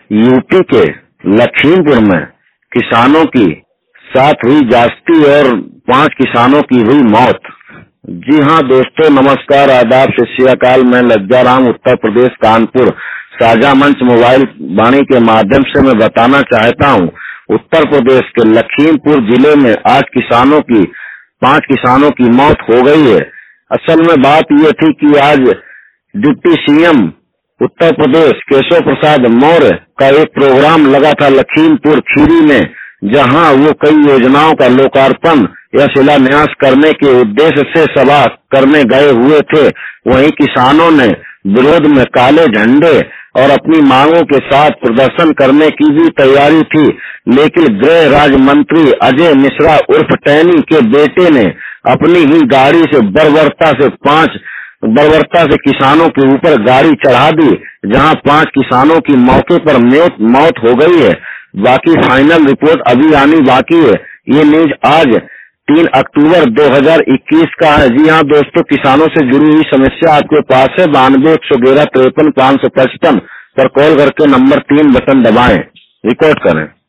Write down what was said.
UP के लखीमपुर में किसानों की साथ हुई ज्यादती और 5 किसानों की हुई मौत। जी हाँ दोस्तों, नमस्कार, आदाब, सत श्री अकाल। मैं लज्जाराम उत्तर प्रदेश कानपुर साझा मंच मोबाइल वाणी के माध्यम से मैं बताना चाहता हूँ, उत्तर प्रदेश के लखीमपुर जिले में आज 5 किसानों की मौत हो गई है। असल में बात यह थी कि आज डिप्टी सीएम उत्तर प्रदेश केशव प्रसाद मौर्य का एक प्रोग्राम लगा था लखीमपुर खीरी में, जहां वो कई योजनाओं का लोकार्पण या शिलान्यास करने के उद्देश्य से सभा करने गए हुए थे। वहीं किसानों ने विरोध में काले झंडे और अपनी मांगों के साथ प्रदर्शन करने की भी तैयारी थी, लेकिन गृह राज्य मंत्री अजय मिश्रा उर्फ टैनी के बेटे ने अपनी ही गाड़ी से बर्बरता से किसानों के ऊपर गाड़ी चढ़ा दी, जहां 5 किसानों की मौके पर मौत हो गई है। बाकी फाइनल रिपोर्ट अभी आनी बाकी है। ये न्यूज आज 3 अक्टूबर 2021 का है। जी हाँ दोस्तों, किसानों से जुड़ी हुई समस्या आपके पास है। 92 111 53 555 पर कॉल करके नंबर 3 बटन दबाएं, रिकॉर्ड करें।